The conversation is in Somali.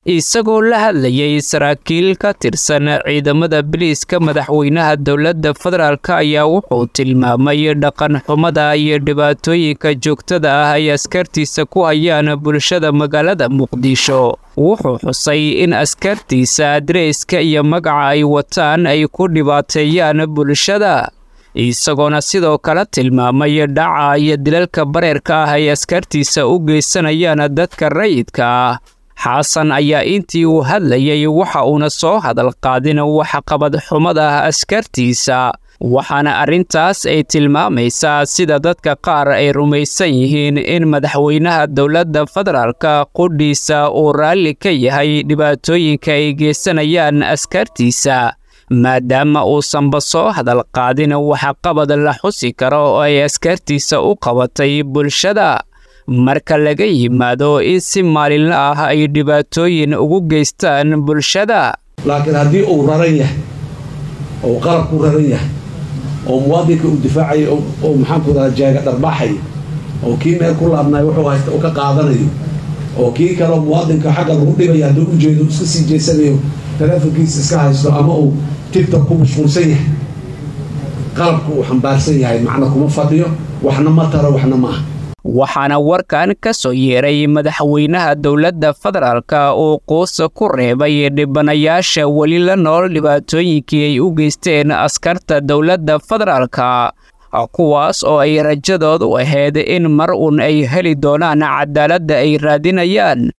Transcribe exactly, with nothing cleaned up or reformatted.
isagoo la hadlayay saraakiil ka tirsan ciidamada biliiska madaxweynaha dowladda federaalk ayaa wuxuu tilmaamay dhaqan xumada iyo dhibaatooyinka joogtada ah ay askartiisa ku hayaan bulshada magaalada muqdisho wuxuu xusay in askartiisa adreyska iyo magaca ay wataan ay ku dhibaateeyaan bulshada isagoona sidoo kale tilmaamay dhaca iyo dilalka bareerka ah ay askartiisa u geysanayaan dadka rayidka ah xasan ayaa intii uu hadlayay waxa uuna soo hadal qaadin waxqabad xumada askartiisa waxaana arrintaas ay tilmaamaysaa sida dadka qaar ay rumaysan yihiin in madaxweynaha dowladda federaalka qudhiisa uu raalli ka yahay dhibaatooyinka ay geysanayaan askartiisa maadaama uusanba soo hadal qaadin waxqabad la xusi karo oo ay askartiisa u qabatay bulshada marka laga yimaado in si maalinle ah ay dhibaatooyin ugu geystaan bulshada laakiin haddii uu raran yahay oo qalab ku raran yahay oo muwaadinka uu difaacay oo maxaan ku raraa jaaga dharbaxay oo kii meel ku laabnay wuxuu haysta oo ka qaadanayo oo kii kale muwaadinka xagga lagu dhibaya hadduu u jeedo iska sii jeesanayo telefonkiisa iska haysto ama uu tiktok ku mashquulsan yahay qalabku uu xambaarsan yahay macna kuma fadhiyo waxna ma taro waxna ma aha waxaana warkan ka soo yeeray madaxweynaha dowladda federaalka uu quusa ku reebay dhibanayaasha weli la nool dhibaatooyinkii ay u geysteen askarta dowladda federaalka kuwaas oo ay rajadoodu ahayd in mar uun ay heli doonaan cadaaladda ay raadinayaan